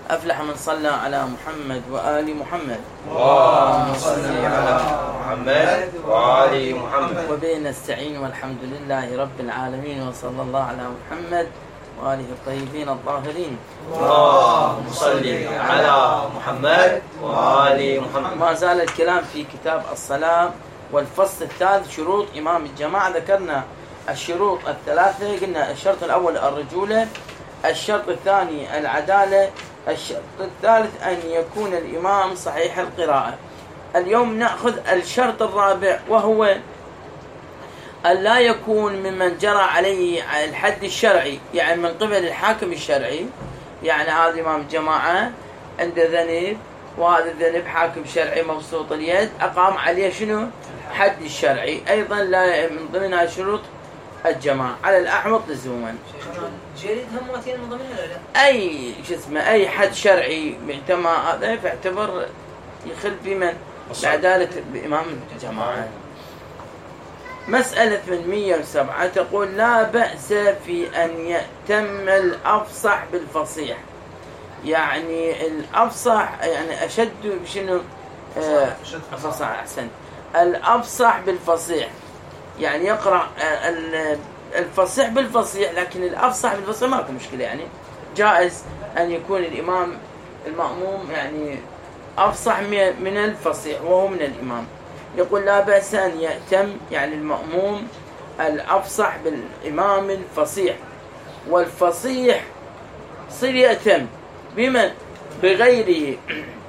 أفلح من صلى على محمد وآل محمد. اللهم صل على محمد وآل محمد. وبه نستعين والحمد لله رب العالمين، وصلى الله على محمد وآله الطيبين الطاهرين. اللهم صل على محمد وآل محمد. ما زال الكلام في كتاب الصلاة والفصل الثالث شروط إمام الجماعة. ذكرنا الشروط الثلاثة، قلنا الشرط الأول الرجولة، الشرط الثاني العدالة، الشرط الثالث أن يكون الإمام صحيح القراءة. اليوم نأخذ الشرط الرابع، وهو أن لا يكون ممن جرى عليه الحد الشرعي، يعني من قبل الحاكم الشرعي. يعني هذا إمام الجماعة عنده ذنب، وهذا الذنب حاكم شرعي مبسوط اليد أقام عليه شنو؟ حد الشرعي. أيضا لا من ضمنها شروط الجماعة على الأحوط لزوما. جريد هماتين من ضمنها لا؟ أي أي حد شرعي معتمى هذا فاعتبر يخل بمن؟ بعدالة بإمام الجماعة. مسألة 807 تقول: لا بأس في أن يأتم الأفصح بالفصيح. يعني الأفصح يعني أشد بشنو؟ فصح أحسن. الأفصح بالفصيح يعني يقرأ الفصيح بالفصيح، لكن الأفصح بالفصيح ماكو مشكلة. يعني جائز أن يكون الإمام المأموم يعني أفصح من الفصيح وهو من الإمام. يقول: لا بأس أن يأتم يعني المأموم الأفصح بالإمام الفصيح، والفصيح صير يأتم بمن؟ بغيره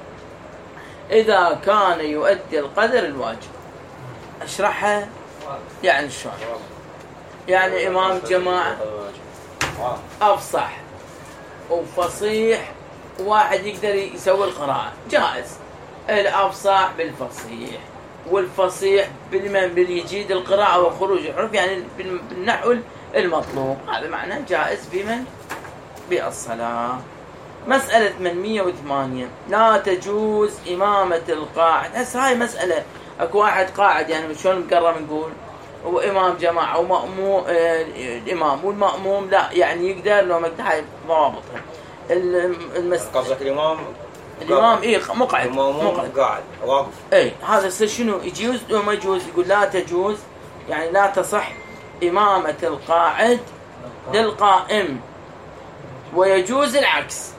إذا كان يؤدي القدر الواجب. أشرحها يعني شلون؟ يعني إمام جماعة أفصح وفصيح، واحد يقدر يسوي القراءة، جائز. الأفصح بالفصيح والفصيح باليجيد القراءة وخروج الحروف، يعني بالنحو المطلوب. هذا معناه جائز بمن؟ بالصلاة. مسألة 808 لا تجوز إمامة القاعد. هسه هاي مسألة اكو واحد قاعد، يعني شلون مقرر نقول هو إمام جماعة ومأموم الإمام والمأموم لا، يعني يقدر لو ما هاي ضوابطها. قصدك الإمام إيه مقعد، المأموم قاعد واقف. إيه هذا يصير شنو؟ يجوز لو ما يجوز؟ يقول لا تجوز، يعني لا تصح إمامة القاعد للقائم، ويجوز العكس.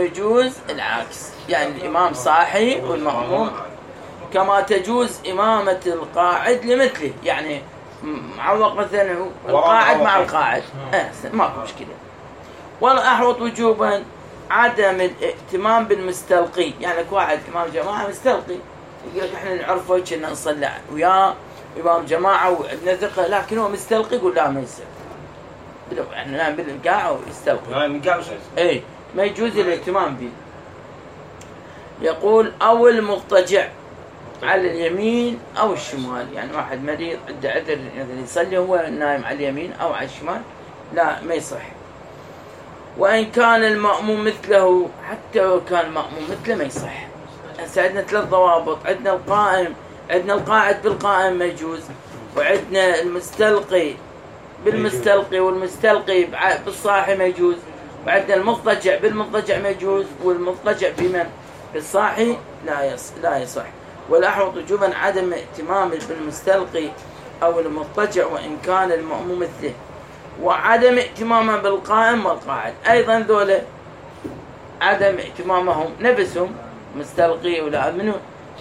يعني الإمام صاحي والمأموم، كما تجوز إمامة القاعد لمثله، يعني معوق مثلا القاعد مع القاعد ماكو مشكلة. والأحوط وجوبا عدم الائتمام بالمستلقي. يعني واحد إمام جماعة مستلقي، يقول لك احنا نعرفه كنا نصلي ويا إمام جماعة وعندنا ثقة، لكن هو مستلقي، يقول لا ما يصير. احنا نعم بالقاع ويستلقي. ايه ما يجوز الاهتمام به. يقول: أو المضطجع على اليمين أو الشمال. يعني واحد مريض عنده عذر يصلي هو نايم على اليمين أو على الشمال، لا ما يصح. وإن كان المأموم مثله، حتى لو كان المأموم مثله ما يصح. هسه عندنا 3 ضوابط: عندنا القائم، عندنا القاعد بالقائم ما يجوز، وعندنا المستلقي بالمستلقي والمستلقي بالصاحي ما يجوز، وعندنا المضطجع بالمضطجع ما يجوز، والمضطجع بمن؟ بالصاحي لا يصح. والأحوط وجوبا عدم ائتمام بالمستلقي أو المضطجع وإن كان المأموم مثله، وعدم ائتمامه بالقائم والقاعد. أيضا ذولا عدم ائتمامهم نفسهم مستلقي ولا منه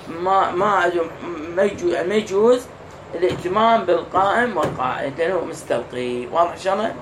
ما يجوز الائتمام بالقائم والقاعد لأنه مستلقي. واضح شلون؟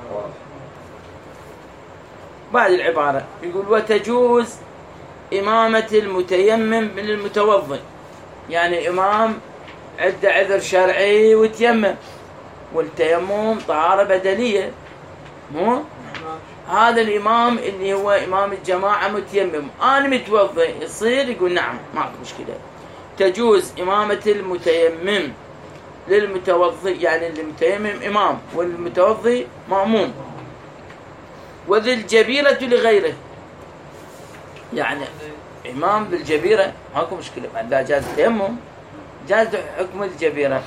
بعد العبارة يقول: وتجوز إمامة المتيمم بالمتوضئ. يعني إمام عنده عذر شرعي وتيمم، والتيمم طهارة بدنية، مو هذا الإمام اللي هو إمام الجماعة متيمم، أنا متوضئ، يصير؟ يقول نعم ماكو مشكلة. تجوز إمامة المتيمم للمتوضئ، يعني المتيمم إمام والمتوضئ مأموم. وذي الجبيرة لغيره، يعني إمام بالجبيرة ماكو مشكلة، بعد لا جاز التيمم جاز حكم الجبيرة.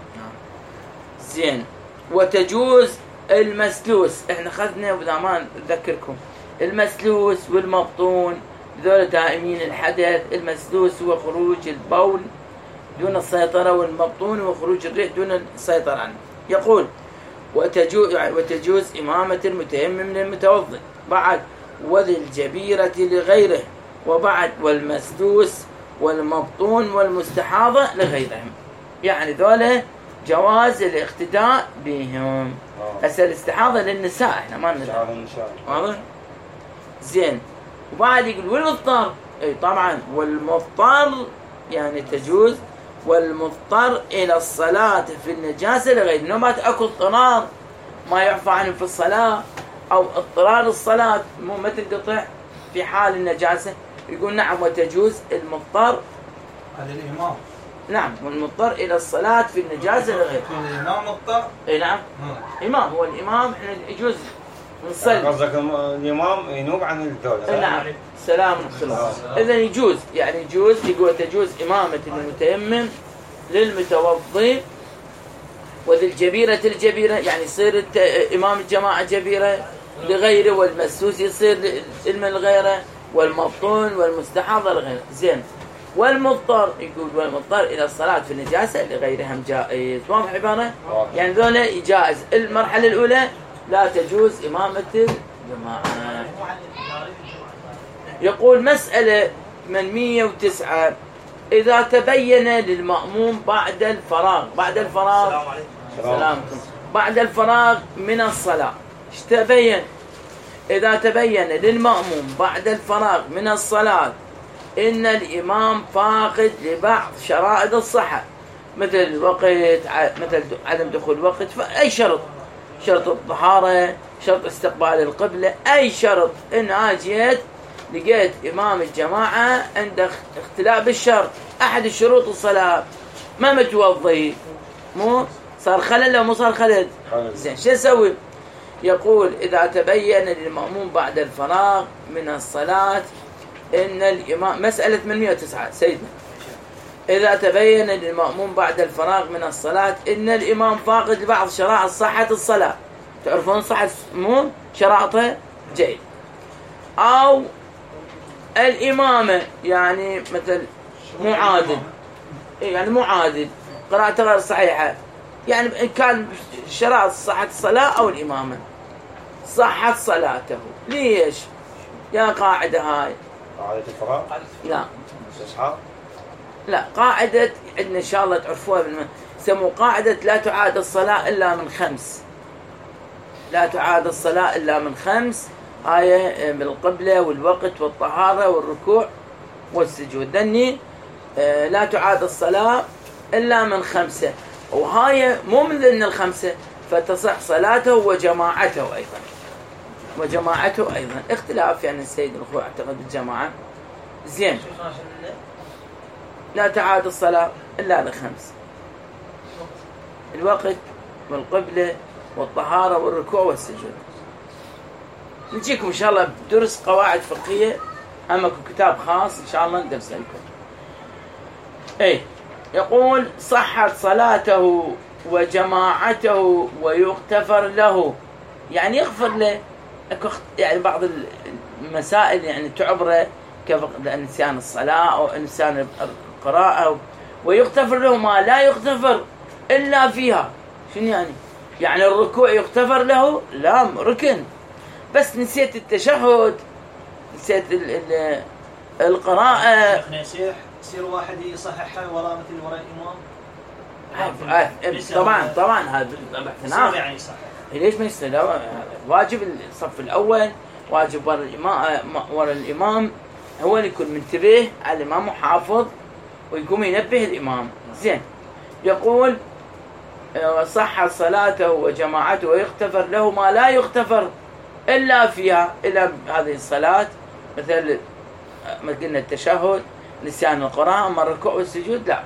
زين. وتجوز المسلوس. احنا خذنا بدامان اذكركم المسلوس والمبطون ذولا دائمين الحدث. المسدوس هو خروج البول دون السيطرة، والمبطون هو خروج الريح دون السيطرة عنه. يقول وتجوز إمامة المتيمم للمتوضئ بعد، وذي الجبيرة لغيره، وبعد والمسدوس والمبطون والمستحاضة لغيرهم. يعني ذولا جواز الاقتداء بهم. هسه الاستحاضة للنساء، احنا ما لنا. واضح؟ زين. وبعد يقول والمضطر، اي طبعا والمضطر يعني تجوز، والمضطر الى الصلاة في النجاسة لغير نوبات. اكو اضطرار ما يعفى عنه في الصلاة، او اضطرار الصلاة مو ما تنقطع في حال النجاسة، يقول نعم وتجوز المضطر على الإمام. نعم، والمضطر الى الصلاة في النجاسة لغير. الإمام مضطر. اي نعم. امام هو الامام، احنا يجوز نصلي. قصدك الإمام ينوب عن الدولة. نعم. سلام الله. إذا يجوز، يعني يجوز، يقول تجوز إمامة المتيمم للمتوضئ وذي الجبيرة يعني يصير إمام الجماعة جبيرة لغيره، والمسوس يصير من غيره، والمبطون والمستحاضة لغيره. زين. والمضطر، يقول والمضطر إلى الصلاة في النجاسة لغيرهم جائز. واضح عبارة؟ يعني ذولا يجائز. المرحلة الأولى لا تجوز إمامة الجماعة. يقول مسألة من 109: إذا تبين للمأموم بعد الفراغ بعد الفراغ من الصلاة، ايش تبين؟ إذا تبين للمأموم بعد الفراغ من الصلاة إن الإمام فاقد لبعض شرائط الصحة، مثل الوقت، مثل عدم دخول الوقت، فأي شرط الطهارة، شرط استقبال القبلة، أي شرط. إن أجيت لقيت إمام الجماعة عنده اختلاف بالشرط، أحد الشروط الصلاة ما متوضي، مو صار خلل أو مو صار خلل؟ زين، شو نسوي؟ يقول إذا تبين للمأموم بعد الفراغ من الصلاة إن الإمام، مسألة من 109 سيدنا، إذا تبين للمأموم بعد الفراغ من الصلاة إن الإمام فاقد لبعض شرائط صحة الصلاة، تعرفون صحة مو شرائطها؟ جيد. أو الإمامة يعني مثل مو عادل، يعني مو عادل، قراءته غير صحيحة، يعني إن كان شرائط صحة الصلاة أو الإمامة صحة صلاته. ليش؟ يا قاعدة هاي قاعدة الفراغ؟ لا استصحاب؟ لا، قاعدة عندنا إن شاء الله تعرفوها يسموا قاعدة لا تعاد الصلاة إلا من 5. لا تعاد الصلاة إلا من 5 آية بالقبلة والوقت والطهارة والركوع والسجود. دني لا تعاد الصلاة إلا من 5، وهاي مو من ضمن ال5، فتصح صلاته وجماعته أيضا. وجماعته أيضا اختلاف، يعني السيد الأخوة اعتقد بالجماعة. زين. لا تعاد الصلاة إلا ل5: الوقت والقبلة والطهارة والركوع والسجود. نجيكم إن شاء الله بدرس قواعد فقهية، أماكم كتاب خاص إن شاء الله ندرس لكم. إيه، يقول صحت صلاته وجماعته ويغتفر له، يعني يغفر له. يعني بعض المسائل يعني تعبره كنسيان الصلاة أو نسيان القراءة، ويغتفر له ما لا يغتفر إلا فيها. شنو يعني؟ يعني الركوع يغتفر له؟ لا، ركن، بس نسيت التشهد، نسيت القراءة. يصير واحد يصححها وراء مثل وراء الإمام. طبعا هذا يصير يعني يصحح. ليش ما يصير؟ واجب الصف الأول، واجب وراء الإمام هو اللي يكون منتبه على الإمام وحافظ ويقوم ينبه الإمام. زين. يقول صح صلاته وجماعته ويغتفر له ما لا يغتفر إلا فيها، إلا هذه الصلاة، مثل ما قلنا التشهد، نسيان القراءة، أما الركوع والسجود لا.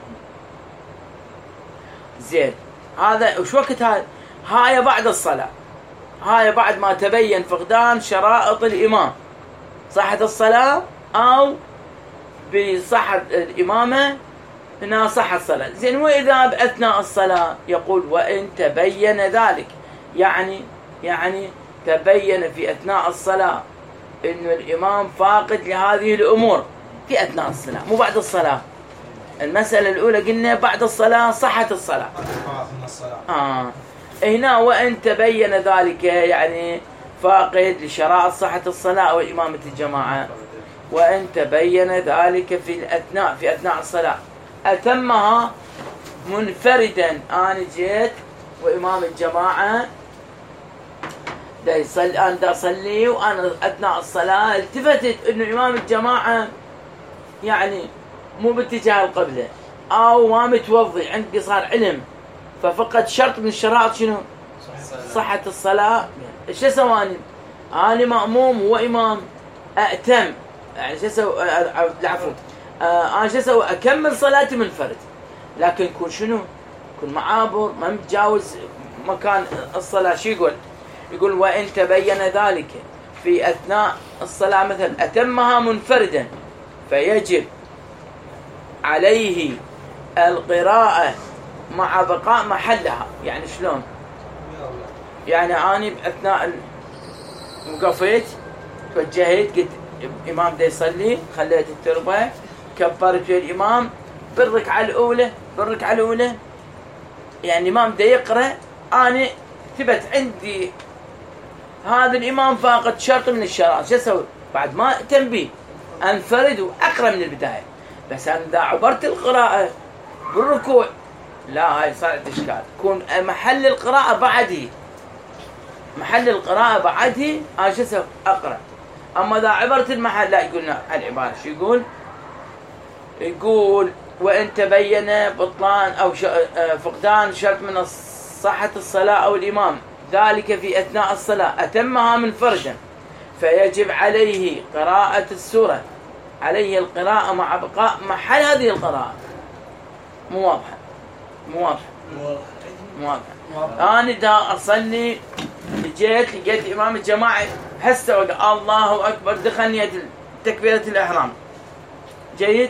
زين. هذا وش وقت هاي بعد الصلاة، هاي بعد ما تبين فقدان شرائط الإمام، صحة الصلاة أو بصحة الإمامة إنها صحة الصلاة. زين. وإذا بأثناء الصلاة، يقول وإن تبين ذلك، يعني تبين في أثناء الصلاة إنه الإمام فاقد لهذه الأمور في أثناء الصلاة مو بعد الصلاة. المسألة الأولى قلنا بعد الصلاة صحة الصلاة. هنا وإن تبين ذلك يعني فاقد لشرائط صحة الصلاة أو إمامة الجماعة، وإن تبين ذلك في أثناء الصلاة أتمها منفردا. أنا جيت وإمام الجماعة أنا دا أصلي وأنا أثناء الصلاة التفتت إنه إمام الجماعة يعني مو باتجاه القبلة أو ما متوضي، عندي صار علم ففقد شرط من الشرائط شنو؟ صحة الصلاة. ايش اسوي أنا مأموم وإمام أأتم يعني شو اسوي؟ العفو أنا شو اسوي؟ أكمل صلاتي منفرد، لكن يكون شنو؟ يكون معابر ما متجاوز مكان الصلاة. شو يقول وإن تبين ذلك في أثناء الصلاة مثلا أتمها منفردا فيجب عليه القراءة مع بقاء محلها. يعني شلون؟ يعني أنا أثناء وقفت توجهت قلت إمام دا يصلي، خليت التربة كبرت في الإمام بالركعة الأولى يعني الإمام دا يقرأ، أنا ثبت عندي هذا الإمام فاقد شرط من الشرائط. شو أسوي؟ بعد ما تنبيه أنفرد وأقرأ من البداية. بس أنا إذا عبرت القراءة بالركوع لا، هاي صارت إشكال. يكون محل القراءة بعده أنا شو أسوي؟ أقرأ. أما إذا عبرت المحل لا، يقولنا العبارة شو يقول وإن تبين بطلان أو فقدان شرط من صحة الصلاة أو الإمام ذلك في أثناء الصلاة أتمها منفردا فيجب عليه قراءة السورة، عليه القراءة مع بقاء محل هذه القراءة. مو واضحة. أنا دا أصلي جيت لقيت إمام الجماعة هسه الله أكبر دخل نية تكبيرة الإحرام. جيد،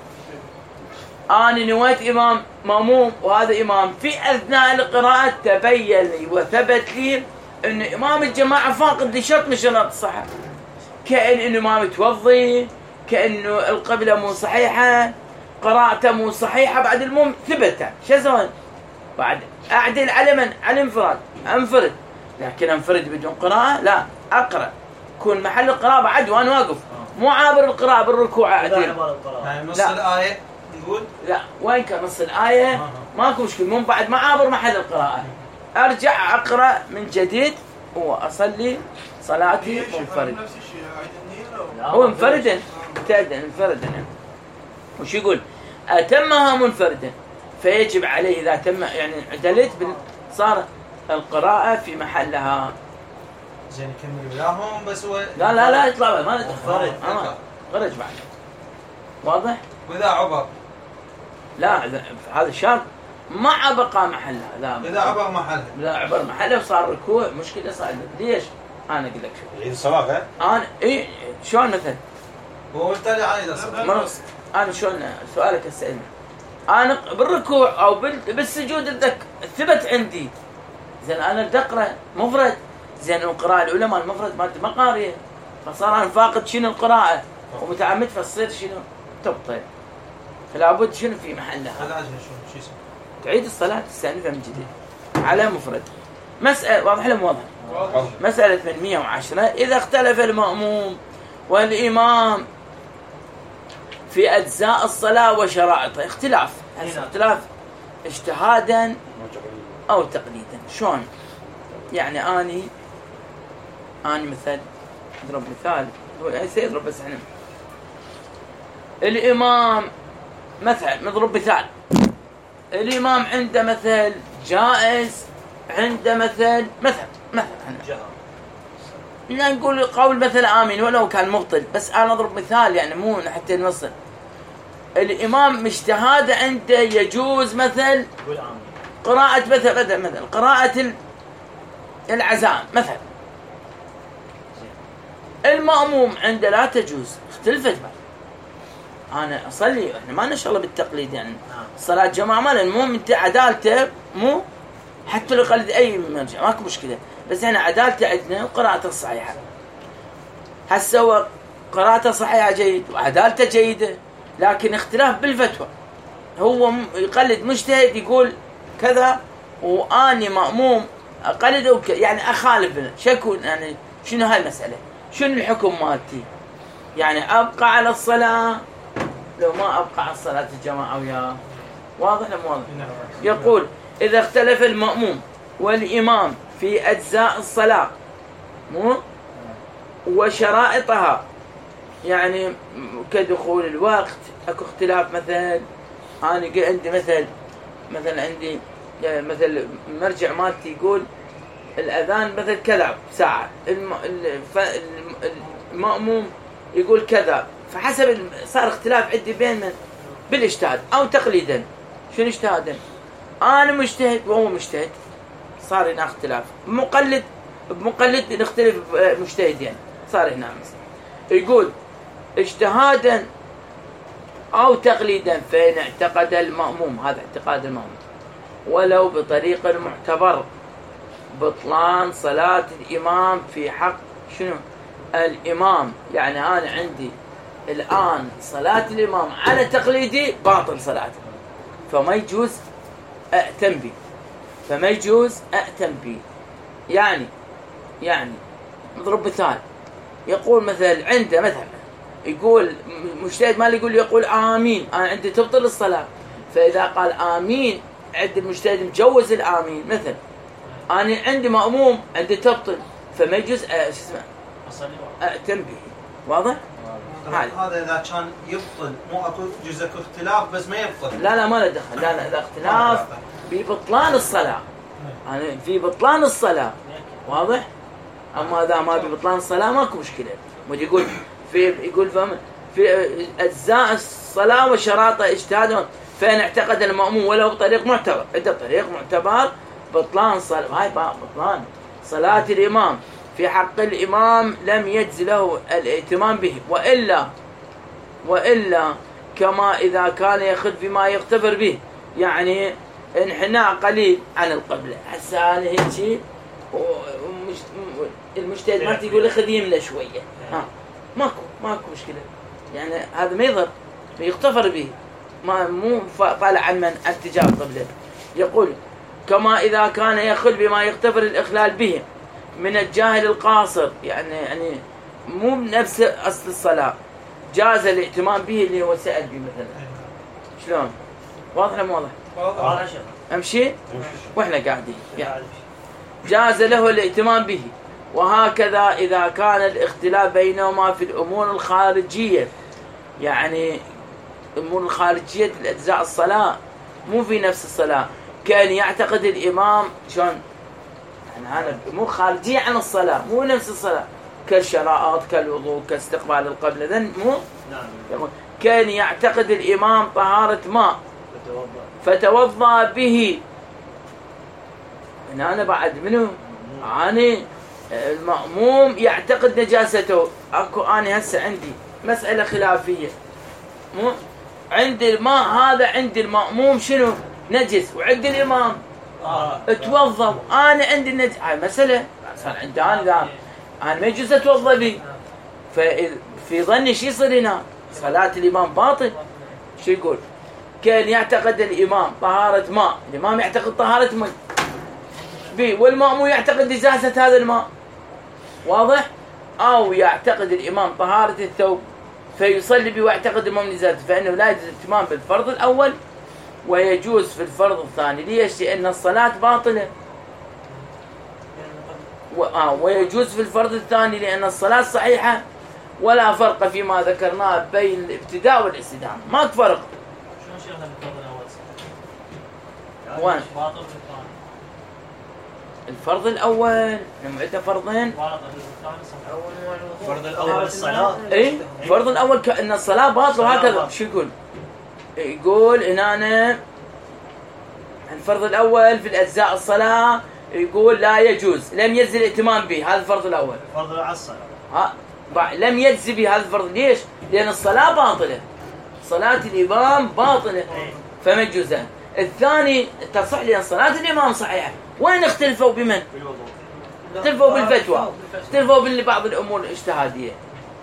أنا نويت إمام مأموم وهذا إمام، في أثناء القراءة تبين لي وثبت لي أن إمام الجماعة فاقد لشرط من شرط الصحة، كأن إمام متوضي، كأنه القبلة مو صحيحة، قراءته مو صحيحة. بعد المهم ثبت شو أسوي؟ بعد أعدل على من؟ على أنفرد، لكن أنفرد بدون قراءة لا، أقرأ كون محل القراءة بعد وأنا واقف، مو عابر القراءة بالركوع أعدل. يعني نص الآية نقول؟ لا، وين كان نص الآية ماكو مشكلة، من بعد ما عابر محل القراءة أرجع أقرأ من جديد وأصلي صلاتي منفرد. هو منفردا وش يقول؟ أتمها منفردا فيجب عليه إذا تم يعني عدلت صار القراءة في محلها. زين كمل وياهم بس هو لا يطلع ما ندخل خرج بعد. واضح؟ وإذا عبر لا، هذا شرط مع بقاء محلها. لا، إذا عبر محلها، لا عبر محلها وصار ركوع مشكلة صار. ليش؟ أنا أقول لك شو يعيد الصلاة. أنا شلون مثلا؟ هو تالي عايد الصلاة. أنا شلون سؤالك السؤال؟ أنا بالركوع أو بالسجود ثبت عندي. زين أنا أقرأ مفرد، زين القراءة الأولى مال المفرد ما قارية، فصار أنا فاقد شنو القراءة ومتعمد فتصير شنو تبطل، فلا بد شنو في محلها. تعيد الصلاة تستأنفها من جديد على مفرد. مسألة واضح لهم واضح. مسألة 810 إذا اختلف المأموم والإمام في أجزاء الصلاة وشرائطها، اختلاف اجتهادا أو تقليدا. شلون؟ يعني أنا مثل اضرب مثال، هو سيضرب بس احنا الإمام مثلا نضرب مثال، الإمام عنده مثل جائز، عنده مثل نقول قول مثل آمين ولو كان مبطل، بس أنا أضرب مثال يعني مو حتى نوصل. الإمام اجتهاد عنده يجوز مثل قراءة مثل قراءة العزاء مثلا، المأموم عنده لا تجوز، اختلفت بعد. أنا أصلي، إحنا ما نشغل بالتقليد يعني صلاة جماعة مالا، المهم أنت عدالته مو حتى لو قلد أي مرجع ماكو مشكلة، بس أنا عدالته عندنا وقراءته الصحيحة. هسه هو قراءته صحيحة جيد وعدالته جيدة، لكن اختلاف بالفتوى. هو يقلد مجتهد يقول كذا واني مأموم اقلد يعني اخالف شكو، يعني شنو هالمسألة؟ شنو الحكم مالتي؟ يعني ابقى على الصلاة لو ما ابقى على الصلاة الجماعة وياه؟ واضح ولا مو واضح؟ يقول اذا اختلف المأموم والامام في اجزاء الصلاة مو وشرائطها، يعني كدخول الوقت اكو اختلاف، مثلا انا عندي مثلا عندي مثل مرجع مالتي يقول الاذان مثل كذا ساعه، المأموم يقول كذا، فحسب صار اختلاف عندي بين من بالاجتهاد او تقليدا. شنو اجتهادا؟ انا مجتهد وهو مجتهد، صار هنا اختلاف. بمقلد نختلف مجتهدين، صار هنا مثلا يقول اجتهادا او تقليدا، فإن اعتقد المأموم، هذا اعتقاد المأموم، ولو بطريق معتبر بطلان صلاة الإمام في حق شنو؟ الإمام. يعني أنا عندي الآن صلاة الإمام على تقليدي باطل صلاته، فما يجوز أأتم به. يعني نضرب مثال، يقول مثلا عنده مثلا يقول مجتهد مالي يقول آمين، أنا عندي تبطل الصلاة، فإذا قال آمين عند المجتهد مجوز الآمين، مثلا أنا عندي مأموم عندي تبطل، فما يجوز أأتم به. واضح؟ هذا إذا كان يبطل، مو أكو جزء اختلاف بس ما يبطل. لا ما له دخل، لا إذا اختلاف ببطلان الصلاة، يعني في بطلان الصلاة. واضح؟ أما إذا ما ببطلان الصلاة ماكو مشكلة. يقول في أجزاء الصلاة وشراطة اجتهاد، فإن اعتقد المأموم ولو بطريق معتبر، عدة طريق معتبر بطلان صلاة، هاي بطلان صلاة الإمام في حق الإمام لم يجز له الائتمام به، وإلا كما إذا كان يأخذ بما يغتفر به، يعني انحناء قليل عن القبلة. هسه أنا هيك المجتهد ما يقول اخذ يمنى شوية، ماكو مشكلة، يعني هذا ما يضر، يغتفر به، مو طالع عن اتجاه القبلة. يقول كما إذا كان يأخذ بما يغتفر الإخلال به من الجاهل القاصر، يعني مو بنفس أصل الصلاة، جاز الائتمام به اللي هو سأل به مثلا. شلون؟ واضح ولا مو واضح؟ أمشي وإحنا قاعدين، يعني جاز له الائتمام به. وهكذا إذا كان الاختلاف بينهما في الأمور الخارجية، يعني الأمور الخارجية الأجزاء الصلاة مو في نفس الصلاة، كان يعتقد الإمام شلون؟ يعني هذا أمور خارجية عن الصلاة مو نفس الصلاة، كالشرائط كالوضوء كاستقبال القبلة، ذن مو؟ كان يعتقد الإمام طهارة ماء فتوضأ به. أنا بعد منه أنا المأموم يعتقد نجاسته، أكو أنا هسه عندي مسألة خلافية، مو عندي الماء هذا عند المأموم شنو؟ نجس، وعند الإمام اتوضأ، أنا عندي النجس، هاي مسألة صار عندي أنا ما يجوز أتوضأ به، ففي ظني شو يصير هنا؟ صلاة الإمام باطل. شو يقول؟ كان يعتقد الإمام طهارة ماء، الإمام يعتقد طهارة ماء والمأموم يعتقد نجاسة هذا الماء، واضح؟ أو يعتقد الإمام طهارة الثوب فيصلي به ويعتقد المأموم نجاسته، فإنه لا يجوز الائتمام بالفرض الأول ويجوز في الفرض الثاني. ليش؟ لأن الصلاة باطلة. ويجوز في الفرض الثاني لأن الصلاة صحيحة، ولا فرق فيما ذكرناه بين الابتداء والاستدامة، ما فرق. شنو شيخنا بالفرض الأول؟ وين؟ الفرض الأول نمعته فرضين. الفرض الأول الصلاة. إيه؟ الفرض الأول كأن الصلاة باطلة، وهكذا. شو يقول؟ يقول هنا الفرض الأول في الأجزاء الصلاة يقول لا يجوز، لم يجز الائتمام به، هذا الفرض الأول. الفرض على الصلاة. لم يجز به هذا الفرض. ليش؟ لأن الصلاة باطلة، صلاة الإمام باطلة، فما يجوز. الثاني تصح لأن صلاة الإمام صحيحة. وين اختلفوا بمن؟ اختلفوا بالفتوى، اختلفوا ببعض الأمور الاجتهادية.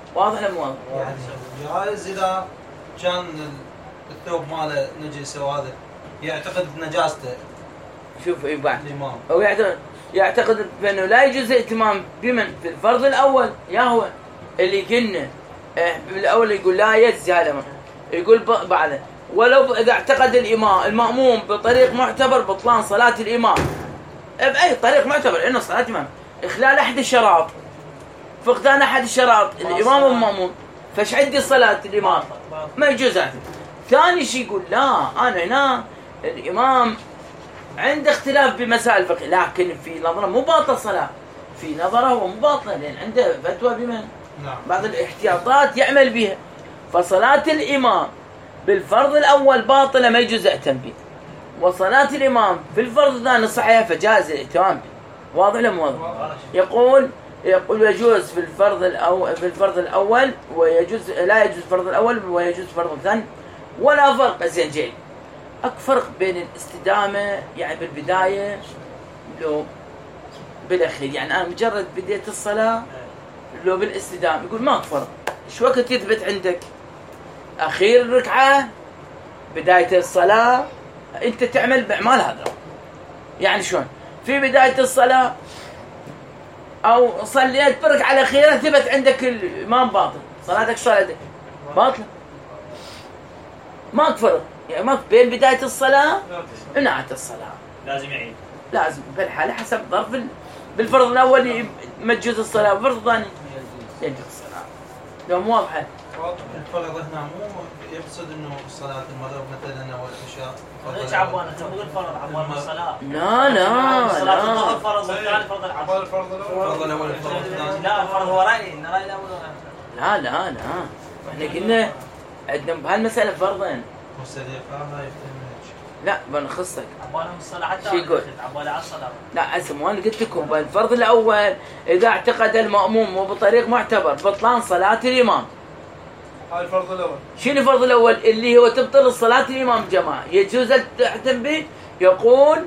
واضح ولا مو واضح؟ يعني جائز اذا كان الثوب ماله نجس وهذا يعتقد بنجاسته شوف اي بعد الامام. هو يعتقد بانه لا يجوز الاهتمام بمن في الفرض الاول يا هو اللي كنا بالاول يقول لا يجزي هذا يقول بعده ولو اذا اعتقد المأموم بطريق معتبر بطلان صلاة الامام باي طريق معتبر انه صلاة الامام اخلال احد الشراط فقدان احد الشراط الامام والمأموم فايش عندي صلاة الامام ما يجوز هذا. ثاني شيء يقول لا انا هنا الامام عنده اختلاف بمسائل الفقه لكن في نظره مو باطل صلاة في نظره هو مو باطل لان عنده فتوى بمن بعض الاحتياطات يعمل بها فصلاة الامام بالفرض الاول باطله ما يجوز اهتم به وصلاة الامام في الفرض الثاني صحيحه فجائز الاهتمام به. واضح ولا مو واضح؟ يقول يجوز في الفرض الاول ويجوز لا يجوز الفرض الاول ويجوز الفرض الثاني ولا فرق. زين جيد اكو فرق بين الاستدامه يعني بالبدايه لو بالاخير يعني انا مجرد بديت الصلاه لو بالاستدامه يقول ما فرق. شو وقت يثبت عندك اخير الركعه بدايه الصلاه انت تعمل باعمال هذا يعني شلون في بدايه الصلاه او صليت بركعه الاخيره ثبت عندك الامام باطل صلاتك صلاتك باطله ما فرق يعني ما بين بدايه الصلاه ونهايه الصلاه لازم يعيد لازم بالحاله حسب ظرف بالفرض الاول يمجز الصلاه والفرض الثاني يجوز الصلاه لو مو واضحه. الفرض هنا مو يقصد انه صلاه المغرب مثلا او العشاء ليش عبانه تقول الفرض عبانه الصلاه لا صلاه الظهر فرض والثاني فرض العصر الفرض الاول الفرض الثاني لا الفرض هو راي الاول لا احنا قلنا عندنا بهالمساله فرضين مستدفعها يفتهم لا بنخصك عبالهم الصلاه حتى شو يقول؟ عبالها على الصلاه لا اسمع انا قلت لكم بالفرض الاول اذا اعتقد المأموم وبطريق معتبر بطلان صلاه الامام. هاي الفرض الاول. شنو الفرض الاول اللي هو تبطل صلاه الامام جماعه يجوز تهتم به يقول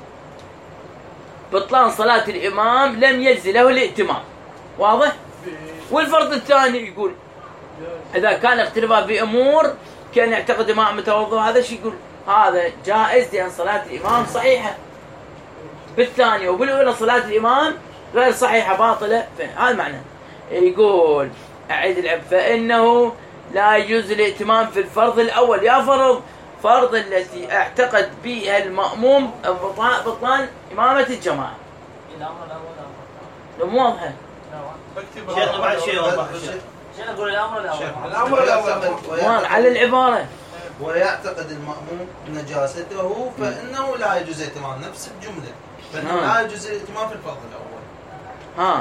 بطلان صلاه الامام لم يجزي له الائتمام. واضح؟ والفرض الثاني يقول اذا كان اختلاف بامور كان يعتقد امام متوضئ هذا شيء يقول هذا جائز لان صلاه الامام صحيحه بالثانيه وبالاولى صلاه الامام غير صحيحه باطله هذا معنى يقول اعيد العب فانه لا يجوز الائتمام في الفرض الاول يا فرض التي اعتقد بها المأموم بطلان امامه الجماعه. الامر الاول لو مو واضحه شيخ بعد شيء يوضح شنو نقول الامر الاول على العباره ويعتقد المأموم نجاسته فانه لا يجوز الائتمام نفس الجمله فانه لا يجوز الائتمام في الفرض الاول.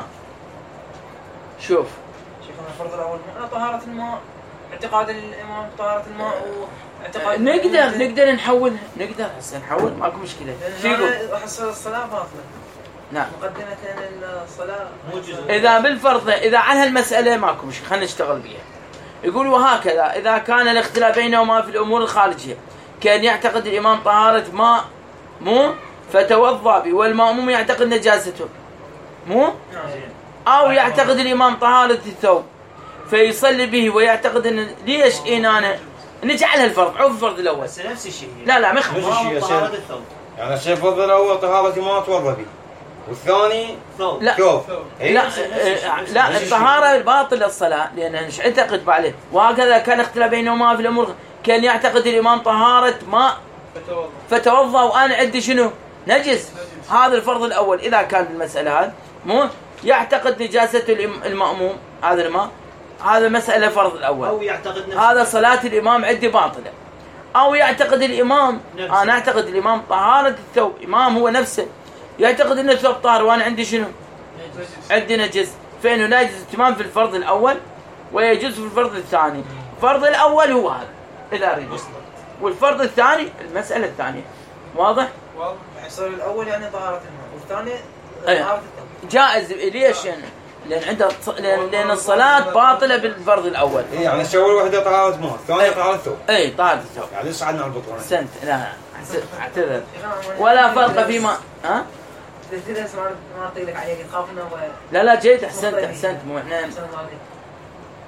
شوف الفرض الاول معنى طهاره الماء اعتقاد الامام طهاره الماء واعتقاد نقدر نحولها نقدر هسه نحول ماكو مشكله. شو يقول؟ احصل الصلاه باطله نعم مقدمه الصلاه مو جزء اذا بالفرض اذا عن هالمساله ماكو مشكله خلينا نشتغل بيها. يقول وهكذا اذا كان الاختلاف بينهما في الامور الخارجيه كان يعتقد الامام طهاره ماء مو فتوضا به والمأموم يعتقد نجاسته مو او يعتقد الامام طهاره الثوب فيصلي به ويعتقد ان ليش انا نجعلها الفرض عوف الفرض الاول بس نفس الشيء لا ما نفس الشيء يا طهاره شيخ. الثوب يعني الشيء الفضل الاول طهارة ما توضى به والثاني ثوب لا ثوب. لا الطهاره باطله الصلاه لان مش اعتقد عليه وهكذا كان اختلاف بينهما في الامور كان يعتقد الامام طهاره ماء فتوضا وانا عندي شنو نجس. هذا الفرض الاول اذا كان المساله هذه مو يعتقد نجاسه المأموم هذا الماء هذا مساله فرض الاول او يعتقد نفسه هذا صلاه الامام عندي باطله او يعتقد الامام نفسه. انا اعتقد الامام طهاره الثوب امام هو نفسه يعتقد ان الثوب طاهر وانا عندي شنو عندي نجس فانه لا يجوز الائتمام في الفرض الاول ويجوز في الفرض الثاني. الفرض الاول هو هذا اذا اريد والفرض الثاني المساله الثانيه. واضح يصير الاول يعني طهاره الماء والثاني أيه. طهاره الثوب جائز ليش يعني لان عنده لان الصلاه باطله بالفرض الاول. يعني الشاور وحده طهارة ماء الثانية طهارة ثوب اي طهاره الثوب يعني ليش صعدنا على البطلان احسنت لا اعتذر ولا فرق فيما تدرس ما اعطي لك عليك تخاف انه لا جيد احسنت مو احنا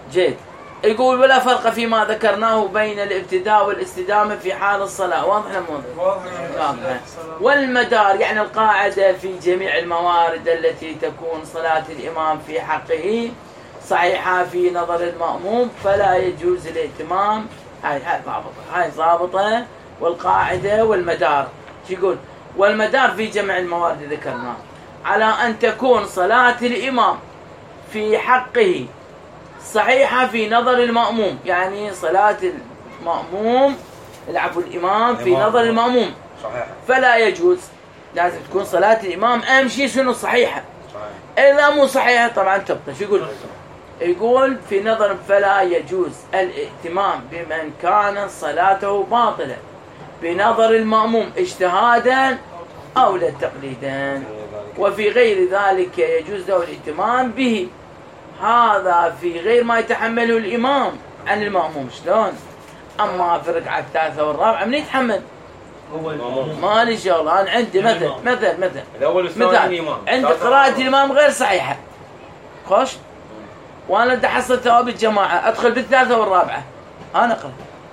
جيد. يقول ولا فرق فيما ذكرناه بين الابتداء والاستدامة في حال الصلاة. واضح ولا مو واضح؟ والمدار يعني القاعدة في جميع الموارد التي تكون صلاة الإمام في حقه صحيحة في نظر المأموم فلا يجوز الائتمام. هاي ضابطة والقاعدة والمدار. شو يقول؟ والمدار في جميع الموارد ذكرناه على أن تكون صلاة الإمام في حقه صحيحة في نظر المأموم، يعني صلاة المأموم العفو الإمام في نظر المأموم صحيح. فلا يجوز. لازم تكون صلاة الإمام أهم شيء شنو صحيحة. إذا مو صحيحة طبعا تبطل. شو يقول؟ يقول في نظر فلا يجوز الائتمام بمن كان صلاته باطلة بنظر المأموم اجتهادا أو للتقليدا، وفي غير ذلك يجوز له الائتمام به. هذا في غير ما يتحمله الإمام عن المأموم. شلون؟ أما في الركعة الثالثة والرابعة من يتحمل؟ هو المأموم. ما لي شغل. أنا عندي مثل الأول والثاني الإمام. عندي قراءة الإمام غير صحيحة خوش، وأنا بدي أحصل ثواب الجماعة أدخل بالثالثة والرابعة أنا أقرأ.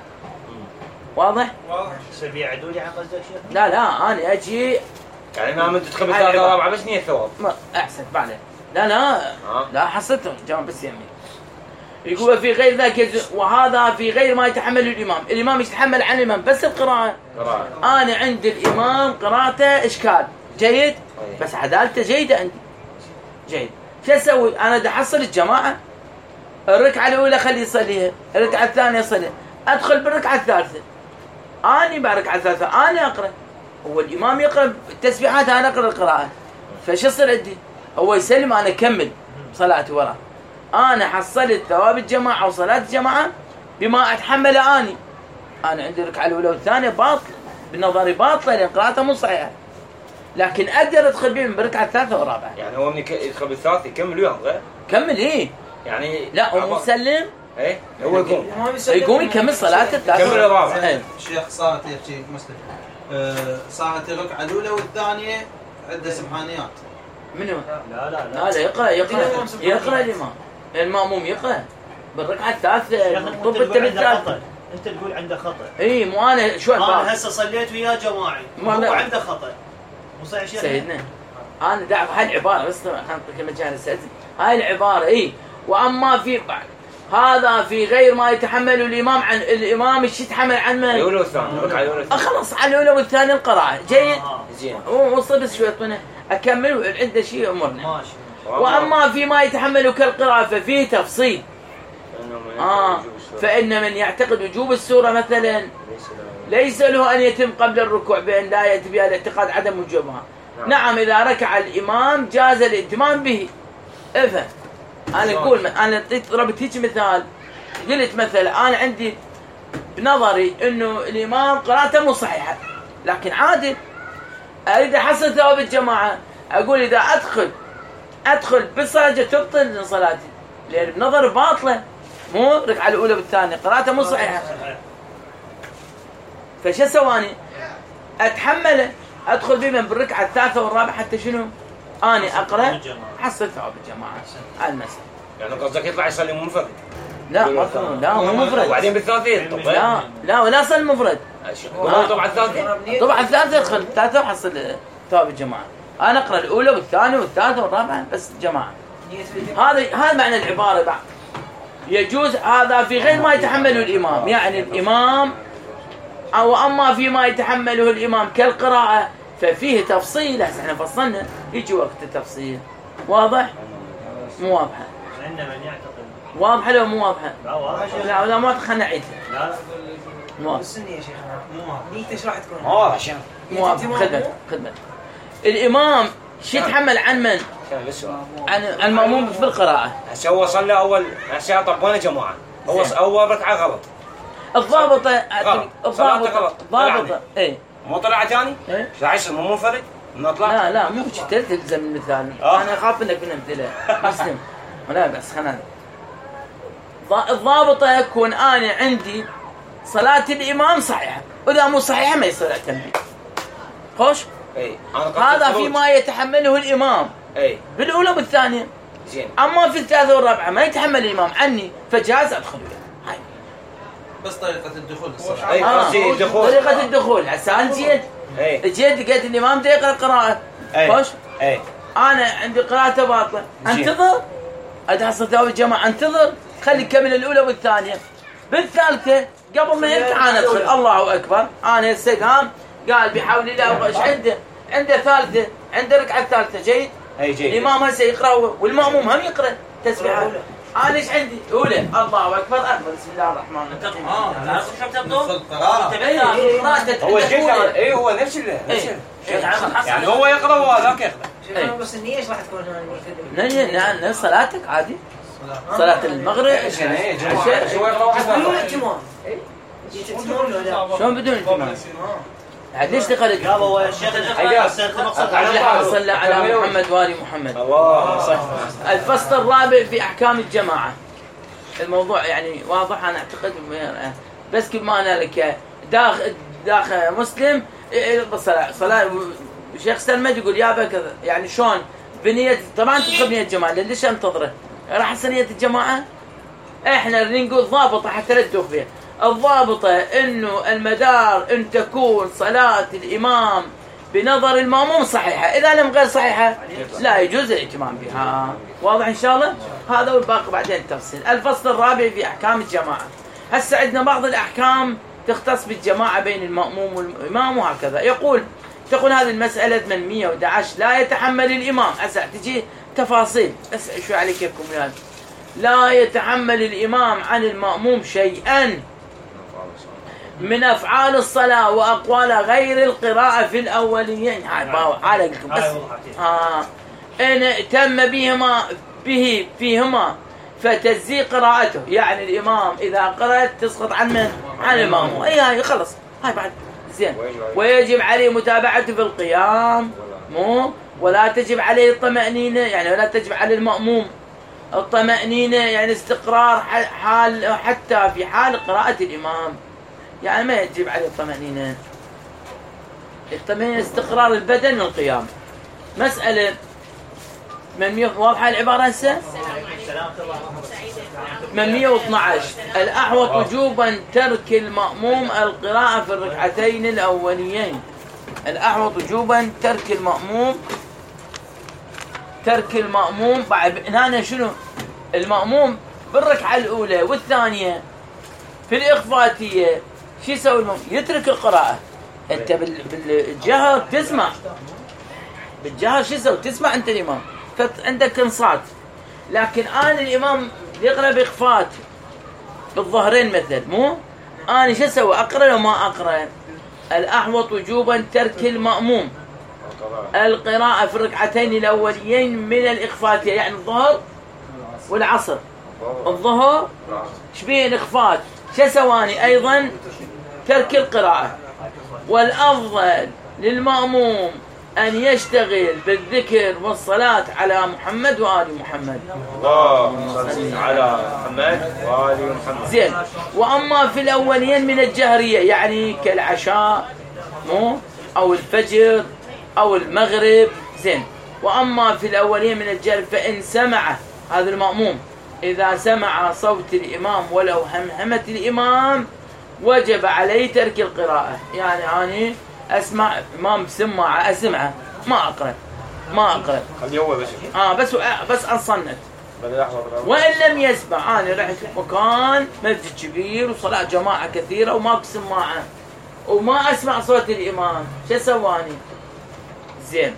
واضح؟ سبيع عدولي عن قصدك شيخ؟ لا أنا أجي يعني ما تدخل بالثالثة والرابعة بس نية ثواب. أحسن بعدين. لا حصلتهم جماعة بس يمي. يقول في غير ذلك وهذا في غير ما يتحمل الإمام يتحمل عن الإمام بس القراءة. أنا عند الإمام قراءته إشكال جيد بس عدالته جيدة عندي جيد. شو أسوي؟ أنا بدي أحصل الجماعة. الركعة الأولى خلي يصليها، الركعة الثانية يصليها، أدخل بالركعة الثالثة. أنا بالركعة الثالثة أنا أقرأ، هو الإمام يقرأ التسبيحات أنا أقرأ القراءة. فش يصير عندي؟ هو يسلم أنا أكمل صلاتي وراه. أنا حصلت ثواب الجماعة وصلاة الجماعة بما أتحمله أنا عندي الركعة الأولى والثانية باطل بنظري باطلة لأن قراءتها مو صحيحة، لكن أقدر أدخل بهم بالركعة الثالثة والرابعة. يعني هو من يدخل بالثالث يكمل وياهم غير؟ كمل إيه؟ يعني لا هو مسلم إيه هو يقوم يكمل صلاته الثالثة. يكمل الرابعة. الشيخ صارت يحكي مسلم صارت الركعة الأولى والثانية عدة سبحانيات. منو؟ لا يقرأ الإمام. المأموم يقرأ بالركعة الثالثة. طب انت تقول عنده خطأ. اي مو انا شو انا هسه صليت وياه جماعي هو عنده خطأ مو صحيح شيخ سيدنا. انا دعم هاي العبارة بس خلينا مجال السألتي هاي العبارة واما في بعد هذا في غير ما يتحمل الإمام عن الإمام ايش يتحمل عن من؟ الأولى والثانية. خلاص على الأولى والثانية القراءة جيد. وصل بس شوية منه أكمل عنده شيء أمرنا. ماشي. وأما فيما يتحمل كالقراءة ففيه تفصيل. فإن من يعتقد وجوب السورة مثلا ليس له أن يتم قبل الركوع بأن لا يأتي بها الاعتقاد عدم وجوبها. نعم إذا ركع الإمام جاز الائتمام به. افهم أنا أقول أنا ضربت هيك مثال قلت مثلا أنا عندي بنظري إنه الإمام قراءته مو صحيحة لكن عادل أريد أحصل ثواب الجماعة. أقول إذا أدخل بالصلاة تبطل صلاتي لأن بنظر باطلة مو الركعة الأولى والثانية قراءته مو صحيحة. فش سواني أتحمله أدخل بمن بالركعة الثالثة والرابعة حتى شنو أنا أقرأ حصل ثواب الجماعة على المسألة. يعني قصدك يطلع يصلي منفرد؟ لا مو مفرد. وبعدين بالثالثين لا ولا صلي مفرد. طبعا الثالثين طبعا الثالثة يدخل الثالثة وحصل ثواب الجماعة. أنا أقرأ الأولى والثانية والثالثة والرابعة بس جماعة. هذا معنى العبارة بعد. يجوز هذا في غير ما يتحمله الإمام يعني الإمام أو أما فيما يتحمله الإمام كالقراءة ففيه تفصيل. احنا فصلنا يجي وقت التفصيل. واضح؟ مو واضحة. عندنا من يعتقد واضحة لو مو واضحة؟ لا واضحة. لا ما خلنا نعيدها. لا مو واضحة. بالسنة يا شيخ مو واضحة. نيته راح تكون؟ مو واضحة. خدمة. الإمام شو يتحمل عن من؟ عن المأموم في القراءة. هسه هو صلى أول هسه طبقنا جماعة هو أول ركعة غلط. الضابطة إيه مو طلع ثاني؟ إيه راح مو منفرد؟ نطلع؟ لا مو تلزم المثال. أنا أخاف منك من أمثلة مسلم. لا بس خلنا الضابطة يكون أنا عندي صلاة الإمام صحيحة وإذا مو صحيحة ما يصير أتم. خوش؟ إيه هذا فيما يتحمله الإمام إيه بالأولى والثانية. زين. اما في الثالثه والرابعه ما يتحمل الامام عني فجاز ادخل وياه. هاي بس طريقة الدخول الصلاة. اي قصدي الدخول. طريقه الدخول هسه انا جيت لقيت الامام دا يقرا قراءه خوش. انا عندي قراءته باطله انتظر ادعس ثواب الجماعه انتظر خلي يكمل الاولى والثانيه بالثالثه قبل ما يركع انا ادخل الله اكبر. انا هسه قام قال بحول الله ايش عنده ثالثه عنده ركعه ثالثه جيد. جيد. الامام هسه يقرا والماموم هم يقرا تسبيحات. انا ايش عندي؟ اولى الله اكبر اكبر بسم الله الرحمن الرحيم. تعرف شو تبدو؟ القراءة. هو جدا اي هو نفس يعني هو يقرا وهذاك يقرا. بس النية ايش راح تكون هنا؟ نعم صلاتك عادي. صلاة المغرب شلون بدون التمام؟ عاد ليش دخلت؟ لا هو الشيخ صلى على محمد وآل محمد. الله صح. الفصل الرابع في أحكام الجماعة. الموضوع يعني واضح أنا أعتقد بس كل ما أنا لك داخل مسلم صلاة الشيخ سلمى يقول يا كذا يعني شلون بنية طبعا تدخل بنية الجماعة ليش أنتظره؟ راح نية الجماعة احنا نقول ضابطة حتى لا تدوخ فيها. الضابطة انه المدار ان تكون صلاة الامام بنظر المأموم صحيحة، اذا لم غير صحيحة لا يجوز الائتمام بها. واضح ان شاء الله؟ هذا والباقي بعدين التفصيل. الفصل الرابع في احكام الجماعة. هسه عندنا بعض الاحكام تختص بالجماعة بين المأموم والامام وهكذا. تقول هذه المسألة 811 لا يتحمل الامام. هسه تجي تفاصيل بس شو عليك يكم يعني. لا يتحمل الإمام عن المأموم شيئا من أفعال الصلاة وأقوالها غير القراءة في الأوليين. هاي لكم بس إن ائتم به فيهما فتجزي قراءته. يعني الإمام إذا قرأت تسقط عن من؟ عن المأموم. هاي خلص هاي بعد زين. ويجب عليه متابعته في القيام ولا تجب عليه الطمأنينة يعني ولا تجب على المأموم الطمأنينة يعني استقرار حال حتى في حال قراءة الإمام. يعني ما يجب عليه الطمأنينة. الطمأنينة استقرار البدن والقيام. مسألة من واضحة العبارة هسه؟ 812 الأحوط وجوبا ترك المأموم القراءة في الركعتين الأوليين. الأحوط وجوبا ترك المأموم بعد هنا شنو؟ المأموم بالركعة الأولى والثانية في الإخفاتية شو يسوي المأموم؟ يترك القراءة. أنت بالجهر تسمع. بالجهر شو يسوي؟ تسمع أنت الإمام فعندك انصات. لكن أنا الإمام يقرأ بإخفات بالظهرين مثل أنا شو أسوي؟ أقرأ لو ما أقرأ؟ الأحوط وجوبا ترك المأموم القراءة في الركعتين الأوليين من الإخفاتية يعني الظهر والعصر. الظهر شبيه الإخفات شو سواني أيضا ترك القراءة. والأفضل للمأموم أن يشتغل بالذكر والصلاة على محمد وآل محمد. اللهم صل على محمد وآل محمد. زين. وأما في الأولين من الجهرية يعني كالعشاء أو الفجر أو المغرب زين. وأما في الأولين من الجهر فإن سمع هذا المأموم إذا سمع صوت الإمام ولو همهمة الإمام وجب عليه ترك القراءة. يعني أنا أسمع إمام سماعة أسمعه ما أقرأ خليه هو بس أنصنت. وإن لم يسمع أنا رحت مكان مسجد كبير وصلاة جماعة كثيرة وماكو سماعة وما أسمع صوت الإمام شو سواني؟ زين.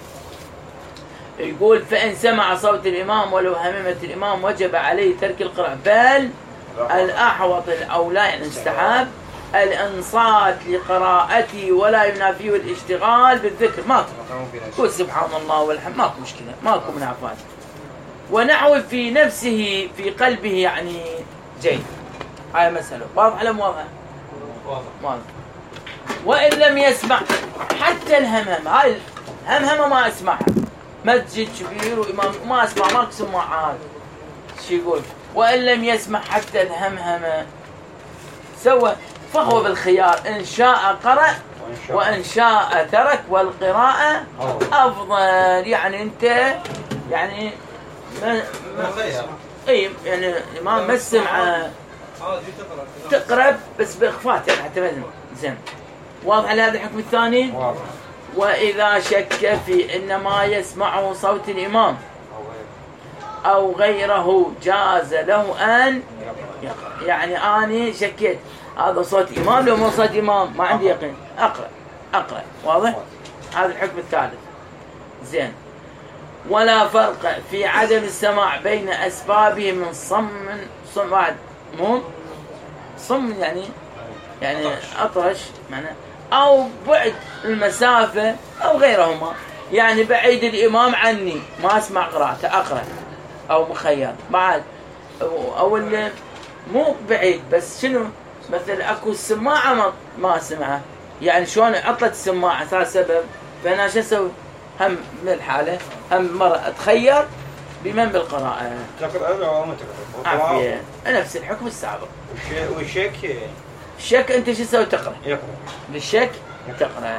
يقول فإن سمع صوت الإمام ولو هممة الإمام وجب عليه ترك القراءة. بل الأحوط الأولى يعني استحب الانصات لقراءتي ولا ينافيه الاشتغال بالذكر. ماكو قول سبحان الله والحمد ماكو مشكلة ماكو منافات. ونحو في نفسه في قلبه يعني جيد. هاي مسألة واضحة ولا مو واضحة؟ وإن لم يسمع حتى الهمهمة. هاي الهمهمة ما أسمعها. مسجد كبير وإمام ما أسمع ماكو سماعات. شو يقول؟ وإن لم يسمع حتى الهمهمة سوى فهو بالخيار إن شاء قرأ وإن شاء ترك والقراءة أفضل. يعني أنت يعني مخير. اي يعني الامام ما السمع تقرب بس باخفات يعني حتى ما زين. واضح على هذا الحكم الثاني؟ واضح. واذا شك في ان ما يسمعه صوت الامام او غيره جاز له ان يقرأ. يعني اني شكيت هذا صوت امام لو مو صوت امام ما عندي يقين اقرا. واضح؟ هذا الحكم الثالث. زين. ولا فرق في عدم السماع بين اسبابه من صم واحد مو صم يعني اطرش معناه او بعد المسافه او غيرهما. يعني بعيد الامام عني ما اسمع قراءته اقرا او مخير بعد او اللي مو بعيد بس شنو مثلا اكو السماعه ما سمعها. يعني شلون عطلت السماعه صار سبب. فانا شو اسوي؟ هم من الحاله هم مره اتخير بمن بالقراءه. تقرا او ما تقرا؟ عافيه نفس الحكم السابق. والشك الشك انت شو تسوي؟ تقرا. يقرا. بالشك تقرا.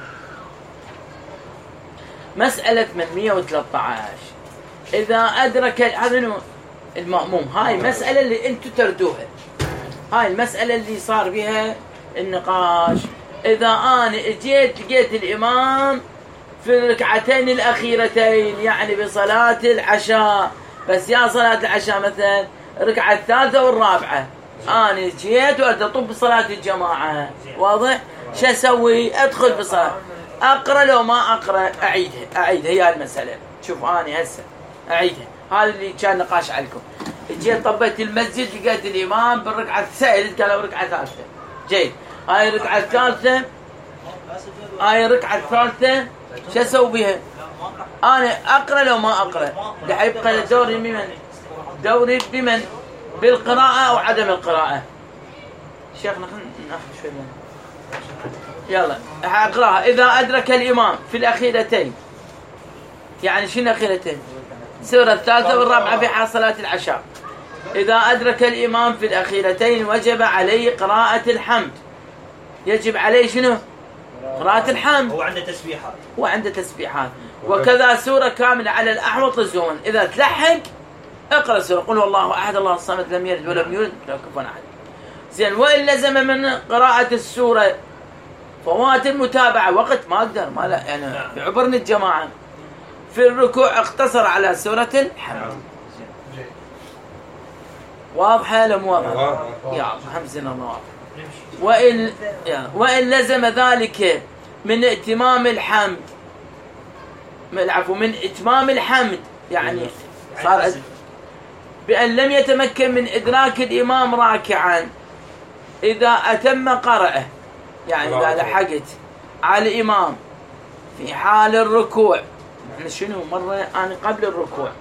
مساله 813 اذا ادرك هذا المأموم. هاي المساله اللي انتم تردوها. هاي المساله اللي صار بها النقاش. اذا انا اجيت لقيت الامام في الركعتين الاخيرتين يعني بصلاه العشاء بس يا صلاه العشاء مثلا الركعه الثالثه والرابعه انا جيت واريد اطب بصلاه الجماعه. واضح؟ شو اسوي؟ ادخل بصلاه اقرا لو ما اقرا اعيدها هي المساله. شوف انا هسه اعيدها. هذا اللي كان نقاش عليكم. جيت طبيت المسجد لقيت الامام بالركعه الثالثه قالوا ركعه ثالثه. جيد. هاي الركعه الثالثه شو اسوي بها؟ انا اقرا لو ما اقرا راح يبقى دوري بمن؟ بالقراءه او عدم القراءه. شيخنا خلينا ناخذ شوي يلا اقراها. اذا ادرك الامام في الاخيرتين يعني شنو الاخيرتين؟ السوره الثالثه والرابعه في حال صلاه العشاء. اذا ادرك الامام في الاخيرتين وجب عليه قراءه الحمد. يجب عليه شنو؟ قراءة الحمد. هو عنده تسبيحات. وكذا سورة كاملة على الأحوط الزمن. إذا تلحق اقرأ سورة قل هو الله أحد الله الصمد لم يلد ولم يولد ولم يكن كفوا أحد. زين. وإن لزم من قراءة السورة فوات المتابعة وقت ما أقدر ما لا يعني يعبرني الجماعة في الركوع اقتصر على سورة الحمد. واضحة ولا مو واضحة؟ يا حمزنا الله واضح. وإن لزم ذلك من اتمام الحمد من إتمام الحمد يعني صار بأن لم يتمكن من إدراك الإمام راكعا إذا أتم قرأه. يعني إذا لحقت على الإمام في حال الركوع. يعني شنو مرة أنا قبل الركوع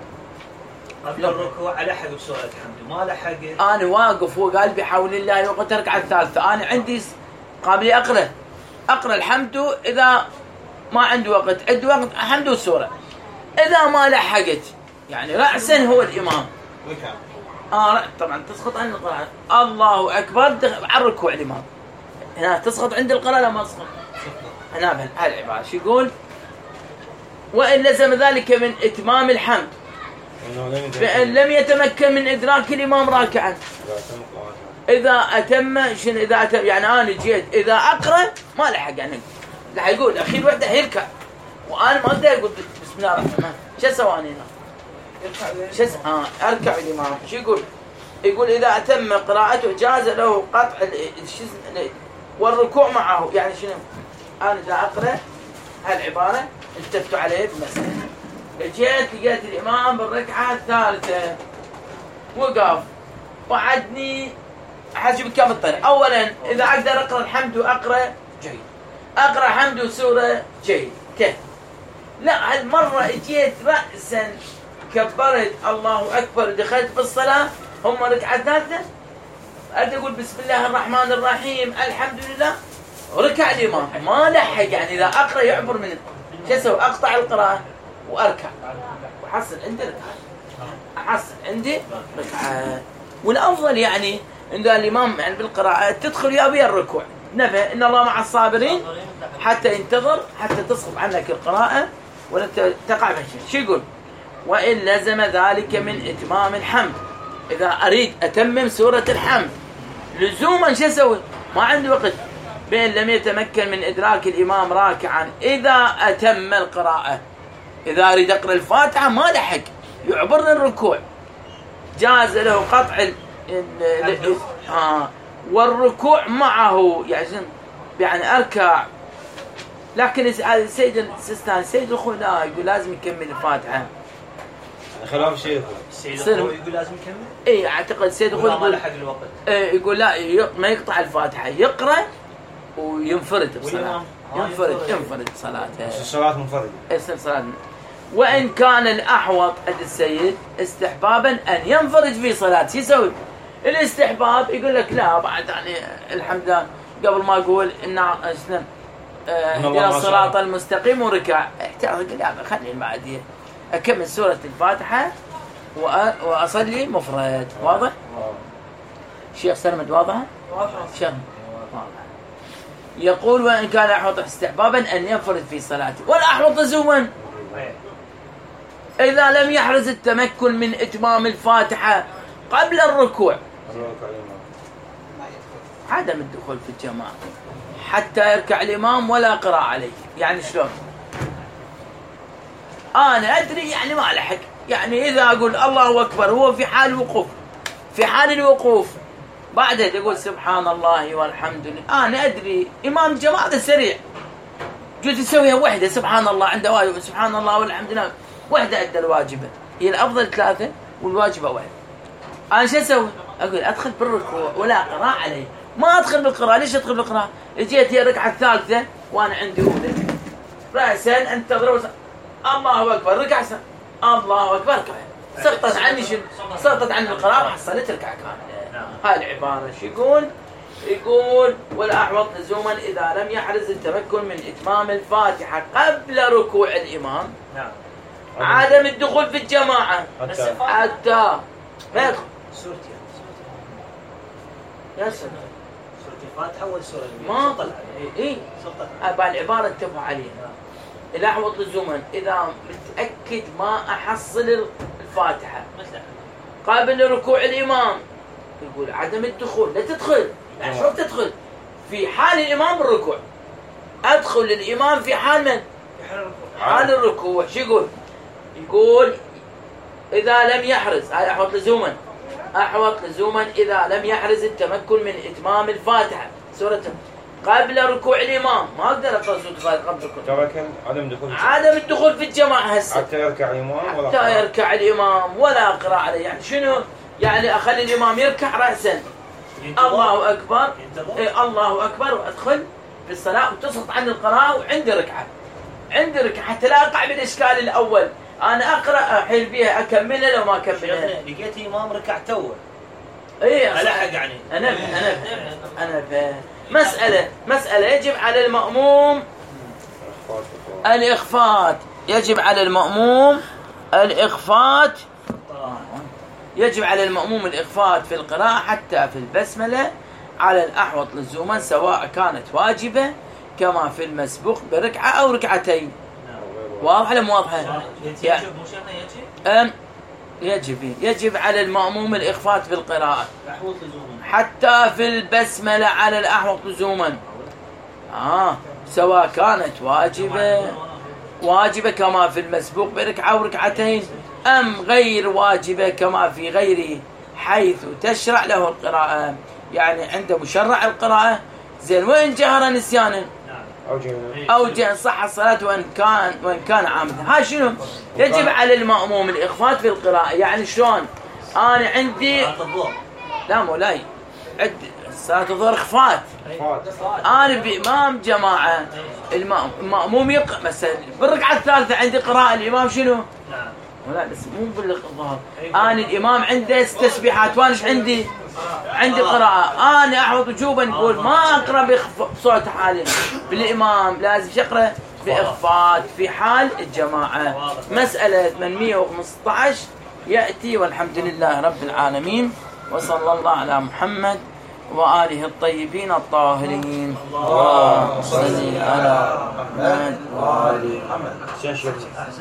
ألحق بسورة الحمد ما لحق. أنا واقف وقال بحول الله وقت الركعة الثالثة أنا عندي قابلي أقرأ الحمد. إذا ما عندي وقت الحمد والسورة. إذا ما لحقت يعني رأسا هو الإمام طبعا تسقط عن القراءة. الله أكبر على الركوع الإمام هنا تسقط عند القراءة. لا ما تسقط هنا بهالعبارة شو يقول؟ وإن لزم ذلك من إتمام الحمد بأن لم يتمكن من إدراك الإمام راكعا إذا أتم شنو إذا أتم يعني أنا جيت إذا أقرأ ما لحق يعني راح يقول أخير وحدة يركع وأنا ما أقدر أقول بسم الله الرحمن الرحيم. شو أسوي أنا هنا؟ أركع الإمام. شو يقول إذا أتم قراءته جاز له قطع والركوع معه. يعني شنو؟ أنا إذا أقرأ هالعبارة التفتوا عليه بمسألة جيت لقيت الإمام بالركعة الثالثة وقف وعدني حسب كم الطريق. أولا إذا أقدر أقرأ الحمد وأقرأ جيد أقرأ حمد وسورة جيد كيف. لا هالمرة جيت رأسا كبرت الله أكبر دخلت بالصلاة هم ركعة ثالثة أريد أقول بسم الله الرحمن الرحيم الحمد لله وركع الإمام ما لحق. يعني إذا أقرأ يعبر من شو أسوي؟ أقطع القراءة وأركع وأحصل عندي ركعة. والأفضل يعني عند الإمام يعني بالقراءة تدخل يا بي الركوع. نبه إن الله مع الصابرين حتى ينتظر حتى تسقط عنك القراءة ولا تقع في شيء. شو يقول؟ وإن لزم ذلك من إتمام الحمد. إذا أريد أتمم سورة الحمد لزوما شو أسوي؟ ما عندي وقت، بين لم يتمكن من إدراك الإمام راكعا إذا أتم القراءة. إذا أريد أقرأ الفاتحة ما لحق يعبرني الركوع، جاز له قطع والركوع معه، يعني أركع. لكن السيد السيستاني السيد الخوي لا، يقول لازم يكمل الفاتحة. خلاف الشيخ السيد الخوي يقول لازم يكمل؟ اي اعتقد السيد الخوي ما لحق الوقت. يقول لا، ما يقطع الفاتحة، يقرأ وينفرد بصلاته. ينفرد بصلاته. الصلاة منفردة. يصير صلاة. وإن كان الأحوط عند السيد استحبابا أن ينفرد في صلاته. يسوي الاستحباب، يقول لك لا بعد يعني الحمد لله قبل ما أقول إن الصراط المستقيم وركع، احتاج لا خليني بعد أكمل سورة الفاتحة وأصلي مفرد. واضح؟ شيخ سلمد واضحة؟ شيخ واضح. يقول وإن كان الأحوط استحبابا أن ينفرد في صلاته، والأحوط لزوما إذا لم يحرز التمكن من إتمام الفاتحة قبل الركوع عدم الدخول في الجماعة حتى يركع الإمام ولا قراءة عليه. يعني شلون؟ أنا أدري يعني ما لحق، يعني إذا أقول الله أكبر هو في حال الوقوف بعدها تقول سبحان الله والحمد لله، أنا أدري إمام جماعة سريع جيت تسويها وحدة، سبحان الله عنده واجب، سبحان الله والحمد لله وحدة أدى الواجبة، هي الأفضل 3 والواجبة 1. أنا شو أسوي؟ أقول أدخل بالركوع ولا قراءة عليه، ما أدخل بالقراءة. ليش أدخل بالقراءة؟ جيت هي الركعة الثالثة وأنا عندي أولى رأسا أنتظر الله أكبر، ركع الله أكبر سقطت عني سقطت عني القراءة وحصلت ركعة كاملة. هاي العبارة شو يقول والأحوط لزوما إذا لم يحرز التمكن من إتمام الفاتحة قبل ركوع الإمام عدم الدخول في الجماعة حتى ما يدخل سورتي يا سلام سورة الفاتحة ولا سورة ما طلع أبا العبارة اتفق عليها. الأحوط لزوما إذا متأكد ما أحصل الفاتحة قبل ركوع الإمام، يقول عدم الدخول. لا تدخل، لا شوف تدخل في حال الإمام بالركوع، أدخل للإمام في حال من؟ حال الركوع. شو يقول إذا لم يحرز، هاي أحوط لزوما إذا لم يحرز التمكن من إتمام الفاتحة سورة قبل ركوع الإمام. ما أقدر أقرأ سورة الفاتحة قبل ركوع، عدم الدخول في الجماعة هسه حتى يركع الإمام ولا أقرأ عليه. يعني شنو؟ يعني أخلي الإمام يركع رأسا الله أكبر الله أكبر وأدخل في الصلاة وتسقط عن القراءة وعندي ركعة حتى لا أقع بالإشكال الأول. أنا أقرأ أحيل بيها أكملها لو ما أكملها. لقيت إمام ركع توه. إيه ألحق يعني. أنا فاهم. مسألة يجب على المأموم الإخفات. يجب على المأموم الإخفات في القراءة حتى في البسملة على الأحوط لزوما سواء كانت واجبة كما في المسبوق بركعة أو ركعتين. واضحة ولا مو واضحة؟ يجب على المأموم الإخفات في القراءة حتى في البسملة على الأحوط لزوما سواء كانت واجبة كما في المسبوق بركعة أو ركعتين أم غير واجبة كما في غيره حيث تشرع له القراءة. يعني عنده مشرع القراءة زين، وإن جهر نسيانا أو جهر صح الصلاة وإن كان عامدا. هاي شنو؟ يجب على المأموم الإخفات في القراءة. يعني شلون؟ أنا عندي لا مولاي عندي صلاة الظهر إخفات، أنا بإمام جماعة المأموم يقرأ مثلا بالركعة الثالثة عندي قراءة، الإمام شنو؟ لا بس مو بالظهر، أنا الإمام عنده 6 تسبيحات وأنا إيش عندي قراءة. أنا أحوط وجوبا نقول ما أقرأ بصوت حالي بالإمام، لازم أقرأ بإخفات في حال الجماعة. مسألة 815 يأتي والحمد لله رب العالمين، وصلى الله على محمد وآله الطيبين الطاهرين. اللهم صل على محمد وآل محمد.